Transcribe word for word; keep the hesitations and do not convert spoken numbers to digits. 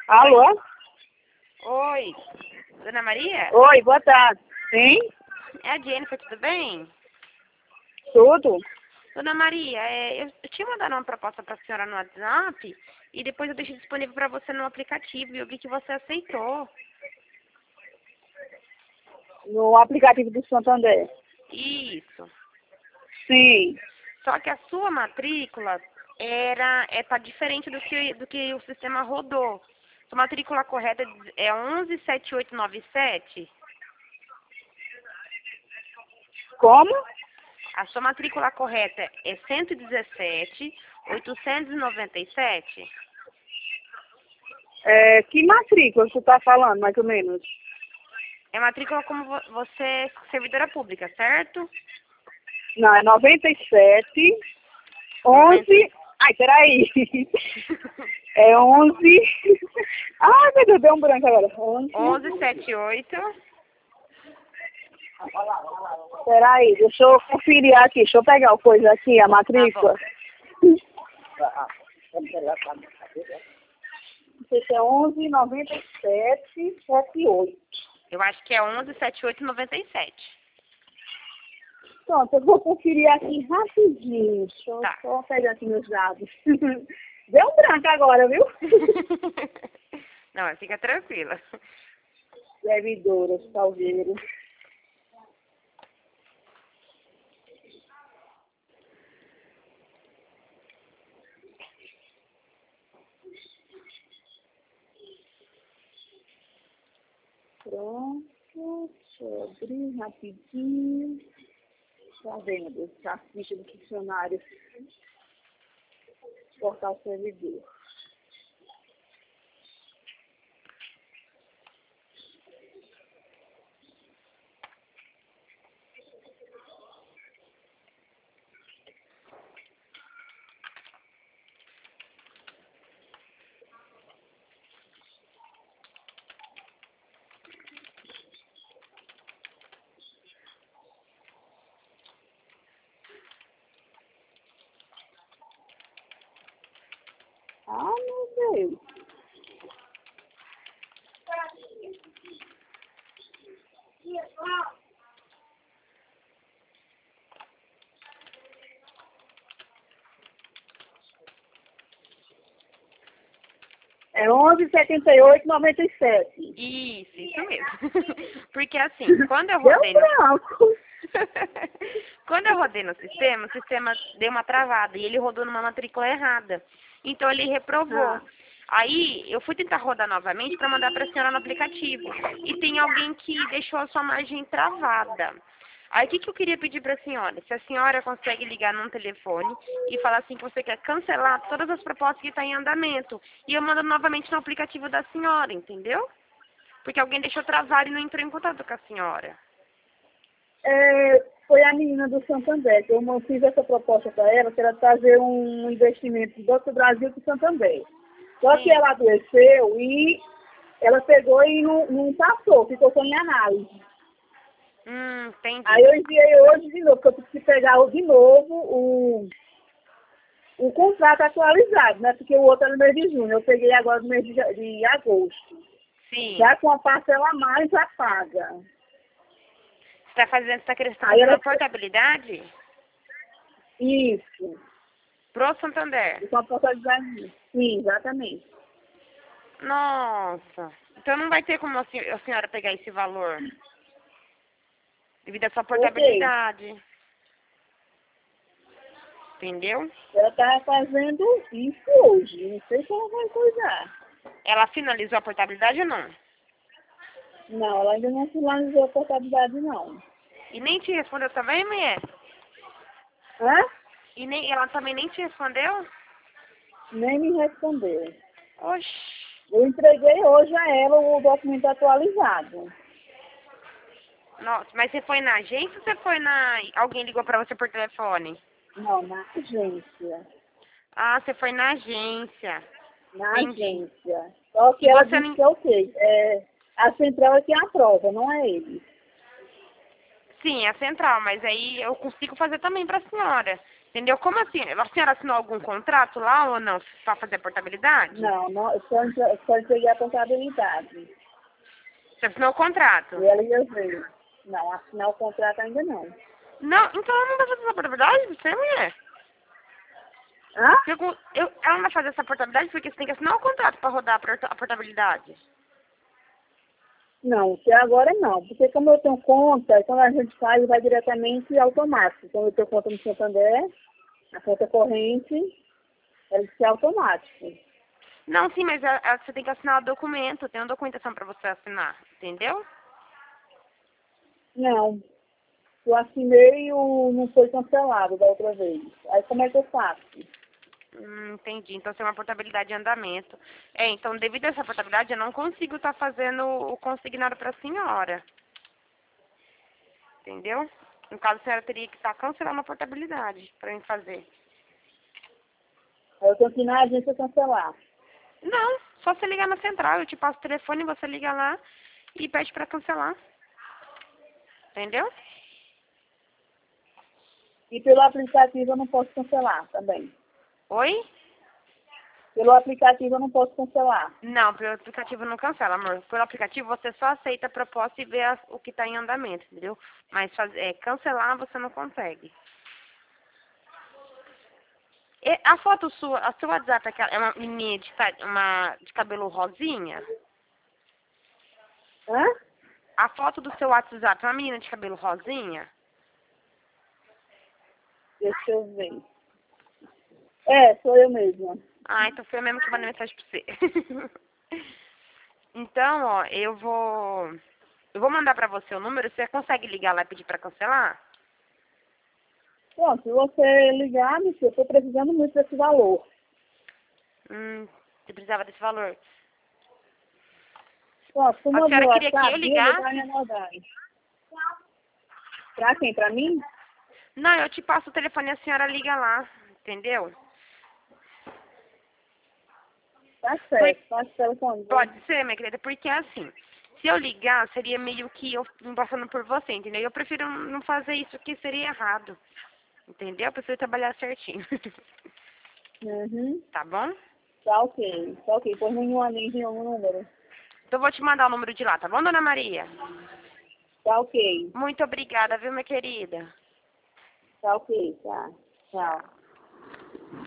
Alô? Oi, Dona Maria? Oi, boa tarde. Sim? É a Jennifer, tudo bem? Tudo? Dona Maria, é, eu, eu tinha mandado uma proposta para a senhora no WhatsApp e depois eu deixei disponível para você no aplicativo e eu vi que você aceitou. No aplicativo do Santander. Isso. Sim. Só que a sua matrícula era é, tá diferente do que, do que o sistema rodou. Sua matrícula correta é onze sete oito nove sete. Como? A sua matrícula correta é cento e dezessete oitocentos e noventa e sete. É, que matrícula você está falando, mais ou menos? É matrícula como vo- você é servidora pública, certo? Não, é noventa e sete, onze... Ai, peraí. É onze... Ai, meu Deus, deu um branco agora. onze... onze setenta e oito. Peraí, deixa eu conferir aqui. Deixa eu pegar o coisa aqui, a matrícula. Não sei se é onze noventa e sete setenta e oito. Eu acho que é onze setenta e oito noventa e sete. Pronto, eu vou conferir aqui rapidinho. Deixa eu Tá. só pegar aqui meus dados. Deu um branco agora, viu? Não, fica tranquila. Servidoras, talvez. Pronto, deixa eu abrir rapidinho. Tá vendo? A ficha do funcionário. Portal servidor. Ah, meu Deus. É onze setenta e oito noventa e sete. Isso, isso mesmo. Porque assim, quando eu Deu rodei um no... branco. Quando eu rodei no sistema, o sistema deu uma travada e ele rodou numa matrícula errada. Então ele reprovou. Ah. Aí eu fui tentar rodar novamente para mandar para a senhora no aplicativo. E tem alguém que deixou a sua margem travada. Aí o que, que eu queria pedir para a senhora? Se a senhora consegue ligar num telefone e falar assim que você quer cancelar todas as propostas que estão em andamento. E eu mando novamente no aplicativo da senhora, entendeu? Porque alguém deixou travado e não entrou em contato com a senhora. É, foi a menina do Santander, que eu fiz essa proposta para ela, que era trazer um investimento do Banco do Brasil para o Santander. Só que Sim. ela adoeceu e ela pegou e não, não passou, ficou só em análise. Hum, entendi. Aí eu enviei hoje de novo, porque eu tive que pegar de novo o, o contrato atualizado, né? Porque o outro era no mês de junho, eu peguei agora no mês de, de agosto. Sim. Já com a parcela a mais já paga. Você está fazendo, está querendo Aí fazer ela... uma portabilidade Isso. pro Santander? Com a portabilidade. Sim, exatamente. Nossa. Então não vai ter como a senhora, a senhora pegar esse valor devido à sua portabilidade. Entendeu? Ela tá fazendo isso hoje. Não sei se ela vai coisar. Ela finalizou a portabilidade ou não? Não, ela ainda não finalizou a portabilidade, não. E nem te respondeu também, mulher? Hã? E nem, ela também nem te respondeu? Nem me respondeu. Oxi. Eu entreguei hoje a ela o documento atualizado. Nossa, mas você foi na agência ou você foi na... Alguém ligou pra você por telefone? Não, na agência. Ah, você foi na agência. Na Entendi. agência. Só que E ela você disse não... que é o quê? É, a central é quem aprova, não é ele. Sim, é a central, mas aí eu consigo fazer também pra senhora. Entendeu? Como assim? A senhora assinou algum contrato lá ou não para fazer a portabilidade? Não, não, eu só, entre- eu só entreguei a contabilidade. Você assinou o contrato? E ela ia ver. Não, assinar o contrato ainda não. Não, então ela não vai fazer essa portabilidade? Você, mulher? Hã? Eu, eu, ela não vai fazer essa portabilidade porque você tem que assinar o contrato para rodar a porta- a portabilidade. Não, até agora não. Porque como eu tenho conta, quando a gente faz, vai diretamente automático. Quando eu tenho conta no Santander, a conta corrente, ela é automático. Não, sim, mas a- a- você tem que assinar o documento. Tem uma documentação para você assinar, entendeu? Não. Eu assinei e o não foi cancelado da outra vez. Aí como é que eu faço? Hum, entendi. Então, você é uma portabilidade em andamento. É, então, devido a essa portabilidade, eu não consigo estar fazendo o consignado para a senhora. Entendeu? No caso, a senhora teria que estar cancelando a portabilidade para mim fazer. Aí eu tenho que ir na agência cancelar. Não, só você ligar na central. Eu te passo o telefone, você liga lá e pede para cancelar. Entendeu? E pelo aplicativo eu não posso cancelar também. Oi? Pelo aplicativo eu não posso cancelar. Não, pelo aplicativo não cancela, amor. Pelo aplicativo você só aceita a proposta e vê as- o que está em andamento, entendeu? Mas faz, é, cancelar você não consegue. E a foto sua, a seu WhatsApp é aquela- é uma menininha de, ca- uma, de cabelo rosinha? Hã? A foto do seu WhatsApp é uma menina de cabelo rosinha? Deixa eu ver. É, sou eu mesma. Ah, então foi eu mesmo que mandei mensagem pra você. Então, ó, eu vou... Eu vou mandar pra você o número, você consegue ligar lá e pedir pra cancelar? Bom, se você ligar, me eu estou precisando muito desse valor. Hum, você precisava desse valor. Bom, se A uma senhora boa queria que eu sabe, eu vou ligasse? dar minha maldade. Pra quem? Pra mim? Não, eu te passo o telefone e a senhora liga lá, entendeu? Tá certo, pode ser o telefone. Pode ser, minha querida, porque assim, se eu ligar, seria meio que eu me passando por você, entendeu? Eu prefiro não fazer isso, que seria errado, entendeu? Eu prefiro trabalhar certinho. Uhum. Tá bom? Tá ok, tá ok. Por nenhuma linha, nenhum número. Então eu vou te mandar o número de lá, tá bom, dona Maria? Tá ok, Muito obrigada, viu, minha querida? tá ok, tá. Tchau.